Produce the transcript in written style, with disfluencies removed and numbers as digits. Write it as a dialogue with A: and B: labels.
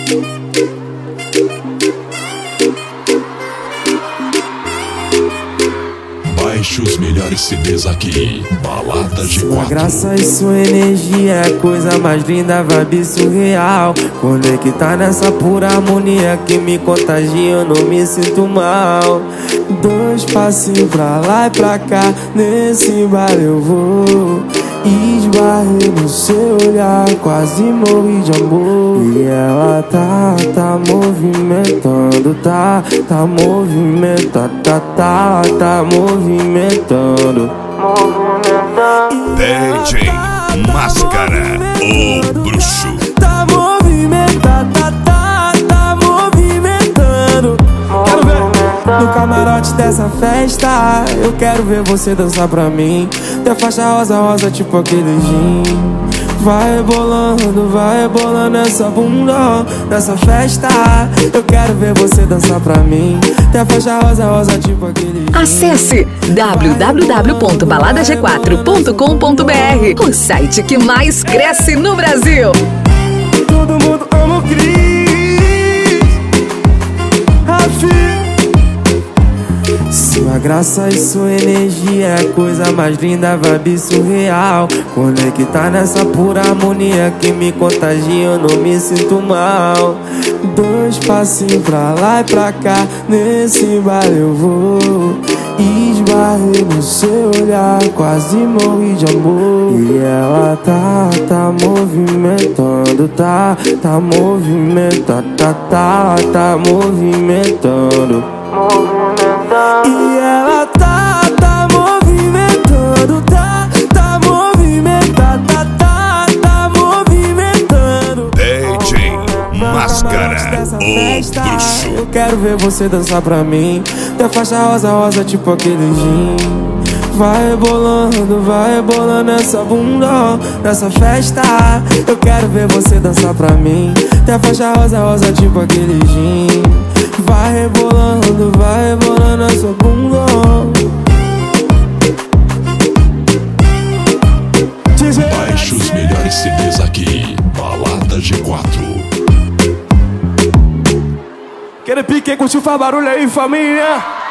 A: Baixe os melhores CDs aqui, Balada G4.
B: Sua graça e sua energia é a coisa mais linda, vibe surreal. Conectar nessa pura harmonia que me contagia, eu não me sinto mal. Dois passinhos pra lá e pra cá, nesse bar eu vou. Esbarrei no seu olhar, quase morri de amor. E ela tá movimentando, tá movimentando, tá movimentando.
C: DJ Máscara, o bruxo.
B: Tá movimentando, tá movimentando. Quero ver no camarote dessa festa. Eu quero ver você dançar pra mim. Tem faixa rosa, rosa, tipo aquele gin. Vai rebolando essa bunda nessa festa. Eu quero ver você dançar pra mim. Tem faixa rosa, rosa, tipo aquele gin.
D: Acesse www.baladag4.com.br, o site que mais cresce no Brasil.
B: Todo mundo ama o Cris, Rafi. Sua graça e sua energia é a coisa mais linda, vibe surreal. Conectar nessa pura harmonia que me contagia, eu não me sinto mal. Dois passinhos pra lá e pra cá, nesse bar eu vou. Esbarrei no seu olhar, quase morri de amor. E ela tá movimentando, tá movimentando, tá movimentando. E ela tá movimentando, tá movimentando, tá movimentando.
C: DJ Máscara, o bruxo.
B: Eu quero ver você dançar pra mim. Tem faixa rosa, rosa, tipo aquele gin. Vai rebolando essa bunda nessa festa. Eu quero ver você dançar pra mim. Tem faixa rosa, rosa, tipo aquele gin. Vai rebolando essa bunda.
A: Baixe os melhores CDs aqui, Balada G4.
B: Aquele pique, curtiu, faz barulho aí, família.